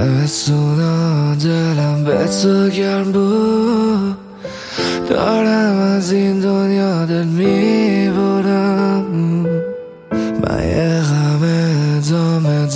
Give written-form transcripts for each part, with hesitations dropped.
زمستونا دلم به تو گرم بود، دارم از این دنیا دل میبرم. من یه غم ادامه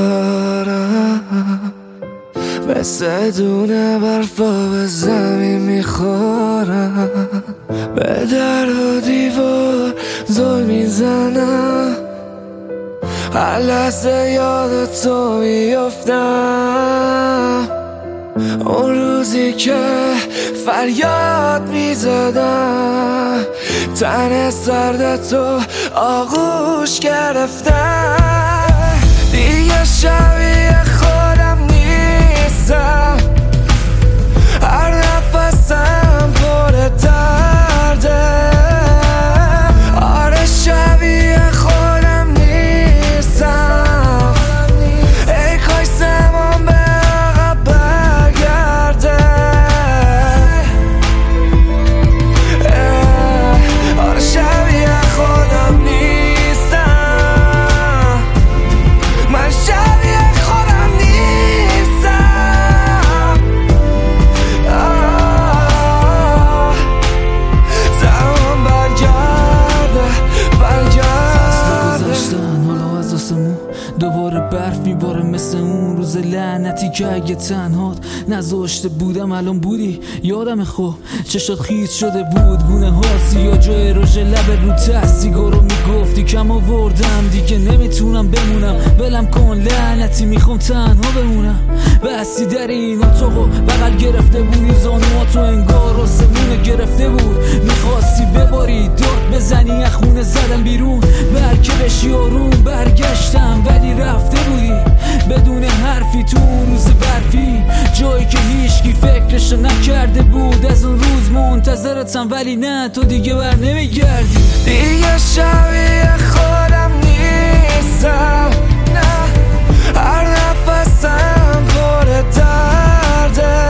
دارم، مثل دونه برفا به زمین میخورم. به در و دیوار زل میزنم، هر لحظه یاد تو میافتم. اون روزی که فریاد میزدم، تن سرد تو آغوش گرفتم. دیگه شبیه خودم نیستم، هر نفسم پر درده. آره شبیه خودم نیستم، ای کاش زمان به عقب برگرده. آره شبیه خودم نیستم، من شبیه خودم نیستم. زمان برگرده گذشتن حالا از آسمون دوباره برف میباره، مثل اون روز لعنتی که اگه تنهات نذاشته بودم الان بودی. یادم خوب چشات خیس شده بود، گونه ها سیاه جای رژ لب رو ته. سیگارو میگفتی کم آوردم، دیگه نمیتونم بمونم. ولم کن لعنتی، میخوام تنها بمونم. بستی در این اتاقو بغل گرفته بودی، زانواتو انگار آسمونه گرفته بود. میخواستی بباری داد بزنی، از خونه زدم بیرون بلکه بشی آروم. برگشتم ولی رفته بودی بدون حرفی تو روز برفی، جایی که هیچکی فکرش نکرده بود. از اون روز منتظرتم ولی نه، تو دیگه بر نمیگردی. دیگه شبیه خودم نیستم، نه هر نفسم پر درده.